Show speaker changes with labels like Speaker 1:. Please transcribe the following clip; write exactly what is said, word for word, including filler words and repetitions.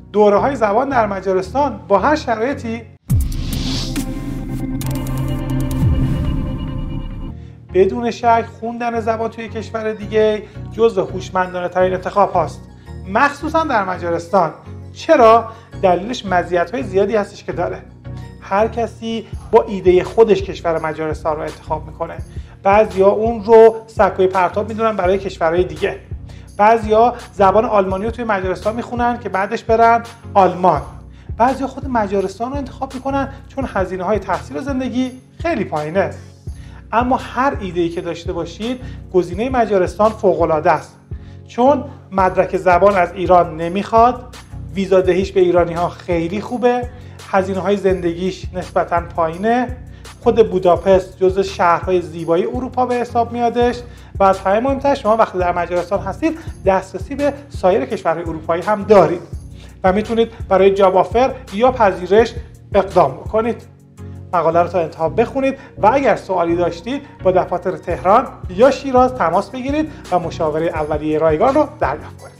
Speaker 1: دوره‌های زبان در مجارستان با هر شرایطی؟ بدون شک خوندن زبان توی کشور دیگه جزو هوشمندانه ترین انتخاب هاست، مخصوصا در مجارستان. چرا؟ دلیلش مزیت‌های زیادی هستش که داره. هر کسی با ایده خودش کشور مجارستان رو انتخاب میکنه. بعضیا اون رو سکوی پرتاب میدونن برای کشورهای دیگه. بعضیا زبان آلمانی رو توی مجارستان میخونن که بعدش برن آلمان. بعضیا خود مجارستان رو انتخاب میکنن چون هزینه‌های تحصیل و زندگی خیلی پایینه. اما هر ایده‌ای که داشته باشید، گزینه مجارستان فوق‌العاده است. چون مدرک زبان از ایران نمیخواد، ویزا دهیش به ایرانی‌ها خیلی خوبه، هزینه‌های زندگیش نسبتاً پایینه، خود بوداپست جزو شهرهای زیبای اروپا به حساب میادش و از همه مهمتر شما وقتی در مجارستان هستید دسترسی به سایر کشورهای اروپایی هم دارید و میتونید برای جاب آفر یا پذیرش اقدام بکنید. مقاله رو تا انتها بخونید و اگر سوالی داشتید با دفاتر تهران یا شیراز تماس بگیرید و مشاوره اولیه رایگان رو دریافت کنید.